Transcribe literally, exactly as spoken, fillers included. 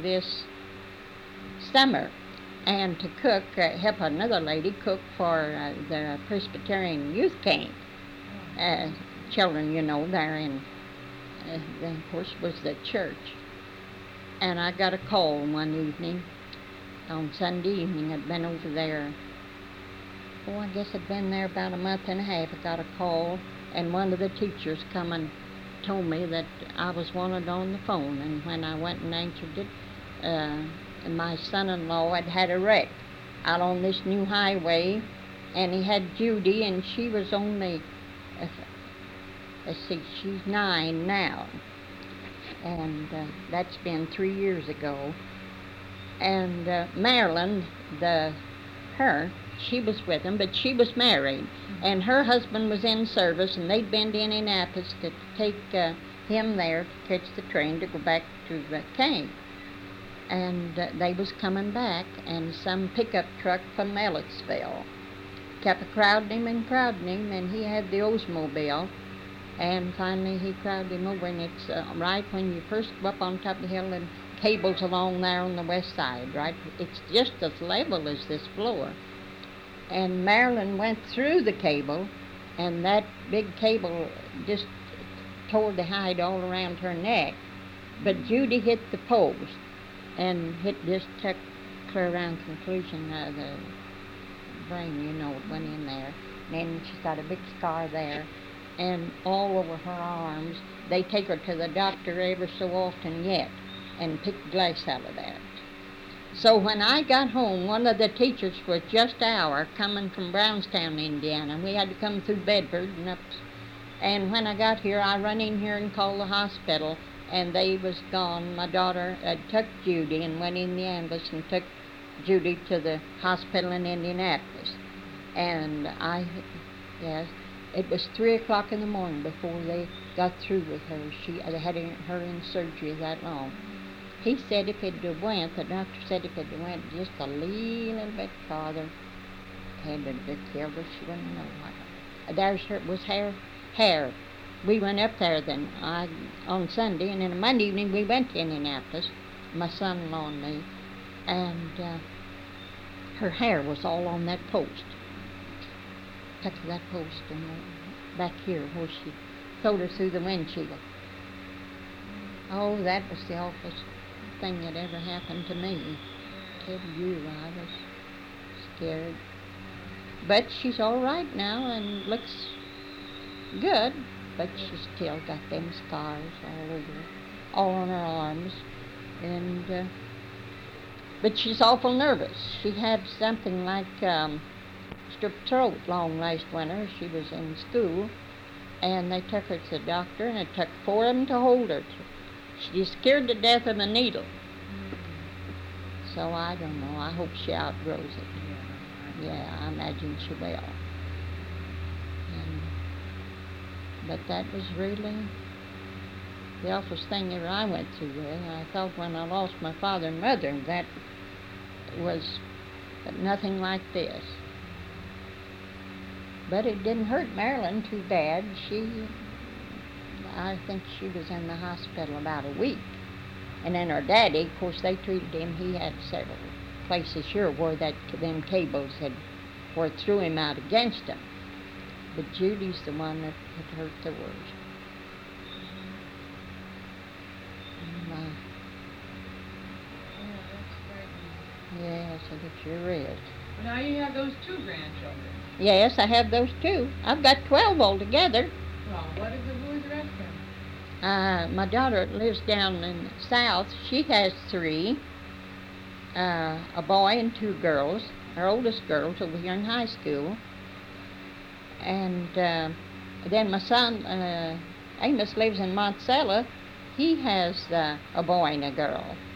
this summer and to cook, uh, help another lady cook for uh, the Presbyterian Youth Camp. Uh, children, you know, there in, uh, of course, was the church. And I got a call one evening, on Sunday evening. I'd been over there, oh, I guess I'd been there about a month and a half. I got a call, and one of the teachers come and told me that I was wanted on the phone. And when I went and answered it, uh, my son-in-law had had a wreck out on this new highway, and he had Judy, and she was only, uh, let's see, she's nine now, and uh, that's been three years ago. And uh, Marilyn, the her, she was with him, but she was married, and her husband was in service, and they'd been to Indianapolis to take uh, him there to catch the train to go back to the camp. And uh, they was coming back, and some pickup truck from Ellettsville kept crowding him and crowding him, and he had the Oldsmobile, and finally he crowded him over, and it's uh, right when you first go up on top of the hill, and cables along there on the west side, right? It's just as level as this floor. And Marilyn went through the cable, and that big cable just tore the hide all around her neck. But Judy hit the post, and hit just took clear around conclusion of the brain, you know, it went in there. And then she's got a big scar there, and all over her arms. They take her to the doctor ever so often yet, and pick glass out of that. So when I got home, one of the teachers was just our coming from Brownstown, Indiana. We had to come through Bedford and up. And when I got here, I run in here and called the hospital, and they was gone. My daughter had took Judy and went in the ambulance and took Judy to the hospital in Indianapolis. And I, yes, it was three o'clock in the morning before they got through with her. She they had her in surgery that long. He said if it went, the doctor said if it went just a little bit farther, had to killed her. She wouldn't know what. There's her was hair, hair. We went up there then I, on Sunday, and then Monday evening we went to Indianapolis, my son-in-law and me, and uh, her hair was all on that post. Touch of that post and uh, back here where she throwed her through the windshield. Oh, that was the awfulest thing that ever happened to me. I tell you, I was scared. But she's all right now and looks good, but she's still got them scars all over, all on her arms. And, uh, but she's awful nervous. She had something like um, strep throat long last winter. She was in school, and they took her to the doctor, and it took four of them to hold her. She's scared to death of a needle. So I don't know. I hope she outgrows it. Yeah, I imagine she will. And, but that was really the awfulest thing that I went through with. I thought when I lost my father and mother, that was nothing like this. But it didn't hurt Marilyn too bad. She, I think she was in the hospital about a week. And then her daddy, of course, they treated him. He had several places here where that them cables had, where it threw him out against him. But Judy's the one that had hurt the worst. And, uh, yes, it sure is. Well, now you have those two grandchildren. Yes, I have those two. I've got twelve altogether. Well, what is the, who is the rest of them? Uh, my daughter lives down in the south. She has three, uh, a boy and two girls. Her oldest girl's over here in high school. And uh, then my son, uh, Amos, lives in Monticello. He has uh, a boy and a girl.